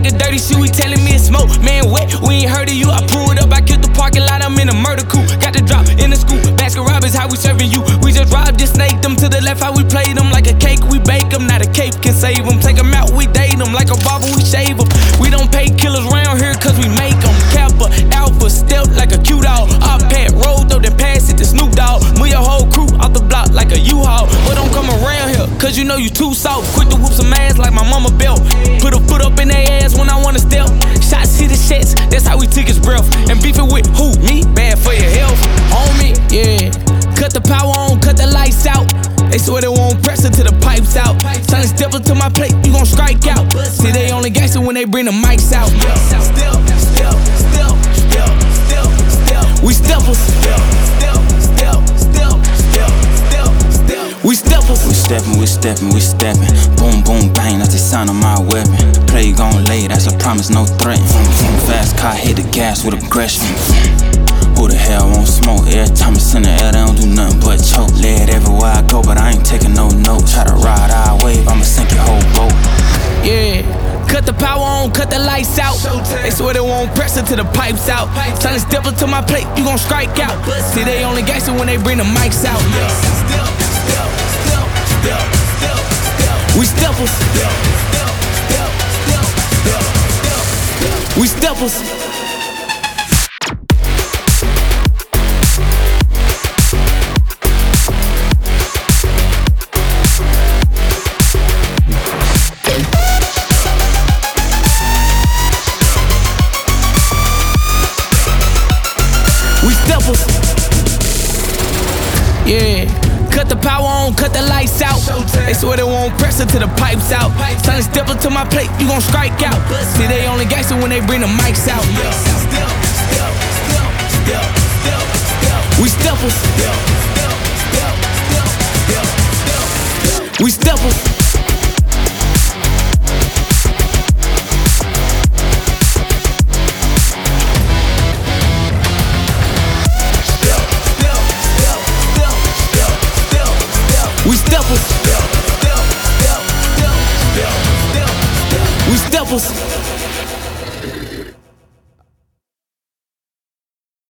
like a dirty shoe, he telling me it's smoke. Man, wet, we ain't heard of you. I pulled up, I killed the parking lot, I'm in a murder coupe. Got the drop in the scoop, basket robbers, how we serving you. We just robbed, just snaked them to the left, how we played them. Like a cake, we bake them, not a cape can save them. Take them out, we date them, like a barber, we shave them. We don't pay killers round here, cause we make them. Kappa, Alpha, stealth like a Q-Dog. Our pad, roll though, then pass it to Snoop Dogg. Move your whole crew off the block like a U-Haul. But don't come around here, cause you know you too soft. Quick to whoop some ass like my mama belt. Put a foot up in their ass when I wanna step. Shots hit the shits, that's how we took his breath. And beefing with who? Me? Bad for your health, homie, yeah. Cut the power on, cut the lights out. They swear they won't press it till the pipes out. Tryna step up to my plate, you gon' strike out. See, they only gangster when they bring the mics out. We steppers. We steppers. We steppin', we steppin'. Boom, boom, bang, that's the sound of my weapon. Play gon' lay, that's a promise, no threat. Fast car, hit the gas with aggression. Who the hell won't smoke? Every time it's in the air, they don't do nothing but choke. Lead everywhere I go, but I ain't taking no notes. Try to ride our wave, I'ma sink your whole boat. Yeah, cut the power on, cut the lights out. They swear they won't press it till the pipes out. Tryna step up to my plate, you gon' strike out. See, they only gangster when they bring the mics out. We steppers. We steppers. We steppers. Yeah, cut the power on, cut the lights out. They swear they won't press it till the pipes out. Tryna step up to my plate, you gon' strike out. See, they only gangster when they bring the mics out. We steppers. We steppers. We steppers. We steppers.